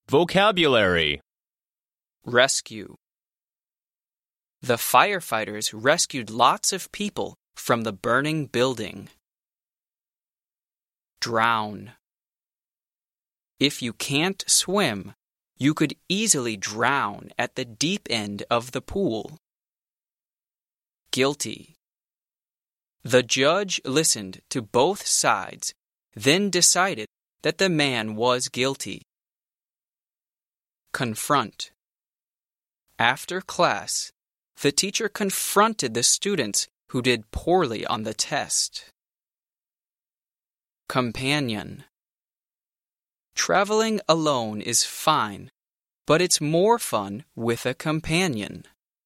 Vocabulary. Rescue. The firefighters rescued lots of people from the burning building. Drown. If you can't swim, you could easily drown at the deep end of the pool. Guilty. The judge listened to both sides, then decided that the man was guilty. Confront. After class, the teacher confronted the students who did poorly on the test. Companion. Traveling alone is fine, but it's more fun with a companion.